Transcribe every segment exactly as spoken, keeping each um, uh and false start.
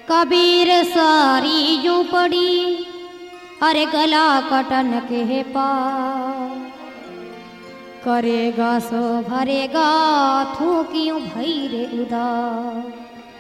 कबीर सारी यूं पड़ी अरे गला कटन के पार करेगा सो भरेगा थू क्यों भई रे उदार।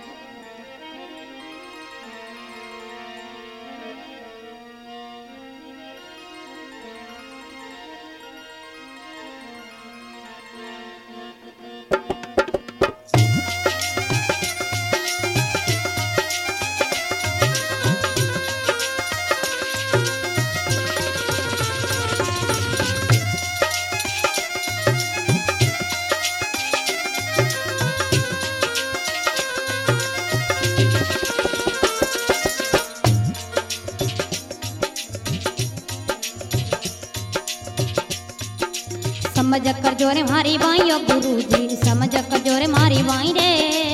समझ कर जोरे मारी बाई ओ गुरु जी समझ कर जोरे मारी बाई रे।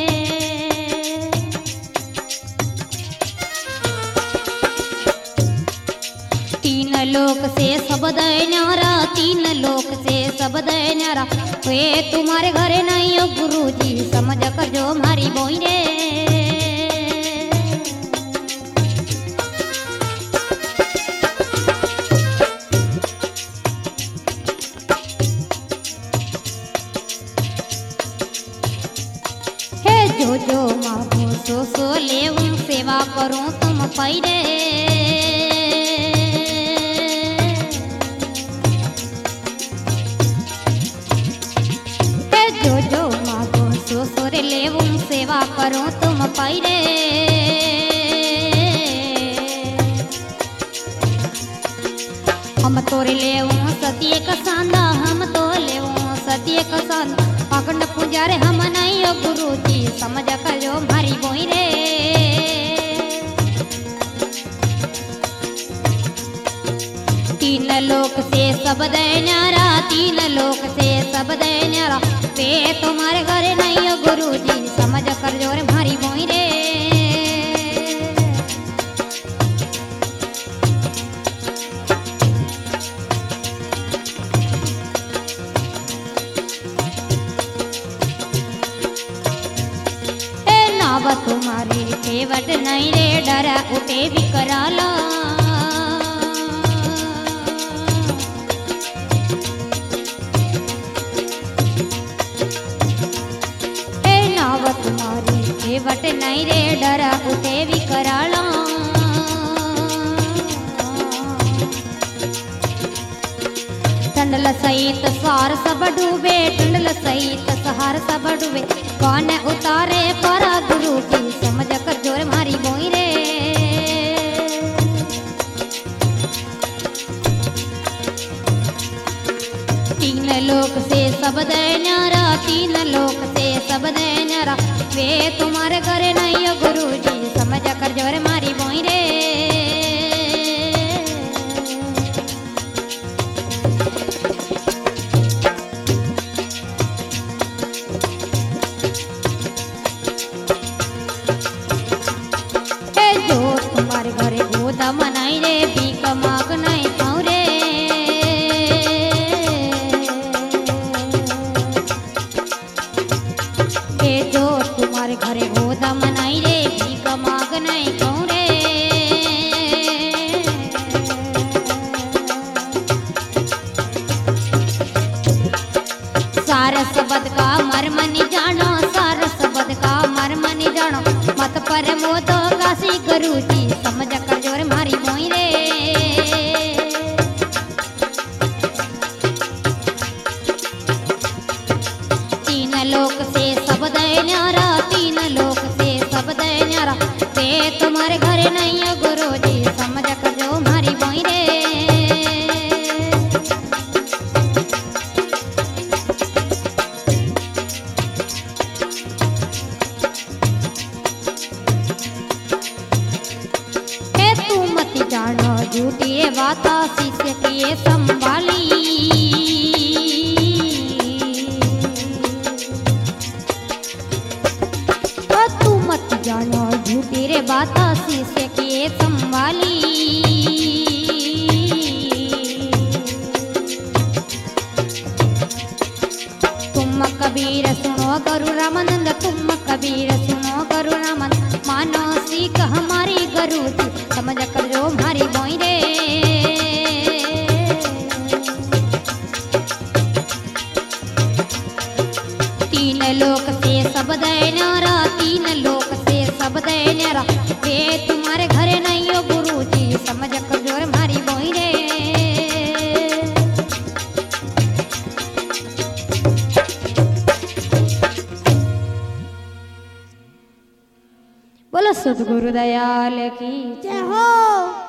तीन लोक से शब्द न्यारा तीन लोक से शब्द न्यारा वे तुम्हारे घरे नहीं ओ गुरु जी समझ कर जो मारी बाई रे। जो जो मांगो सो सो लेऊं सेवा करूं तुम पैरे। जो जो मांगो सो सो रे लेऊं सेवा करूं तुम पैरे। हम तोरे लेऊं सतिये का सांदा हम तो लेऊं सतिये का सांदा अखंड पुजारे हम नहीं ओ गुरु जी समझ कर जो मारी बोई रे। तीन लोक से शब्द न्यारा तीन लोक से शब्द न्यारा वे तुम्हारे घरे नहीं ओ गुरु जी समझ कर जो मारी बोई रे। तुम्हारी केवट नहीं रे डरा उठे भी कराला। ए नाव तुम्हारी केवट नहीं रे डरा उठे भी कराला। टंडल सहित सार सब डूबे टंडल सहित सहार सब डूबे कौन उतारे परा गुरु की समझ कर जोर मारी बोई रे। तीन लोक से शब्द न्यारा तीन लोक से शब्द न्यारा वे तुम्हारे घरे नहीं ओ गुरु जी समझ कर जोर मारी बोई रे। घरे गोदा मनाई रे भीख माग नहीं खाऊं रे। ए जो तुम्हारे घरे गोदा मनाई रे भीख माग नहीं खाऊं रे। सार शब्द का मर्म नहीं जानो सार शब्द का मर्म नहीं जानो मत पर मोदो काशी गुरु जी समझ कर जोर मारी बोई रे। तीन लोक से शब्द न्यारा तीन लोक से शब्द न्यारा वे तुम्हारे घरे नहीं ओ गुरु जी समझ कर जो मारी बोई रे। जानो झूठी बात शिष्य की संभाली। तू मत जानो झूठी रे बात शिष्य की कबीर सुनो गुरु रामानंद तुम कबीर सुनो गुरु रामानंद मानो सीख हमारी गुरु जी समझ कर जो हमारी बोई रे। तीन लोक से सब दैन्यारा तीन लोक से सब दैन्यारा वे तुम्हारे घरे नहीं हो गुरु जी समझ कर जो हमारी बोई रे। बोलो सद्गुरु दयाल की जय हो।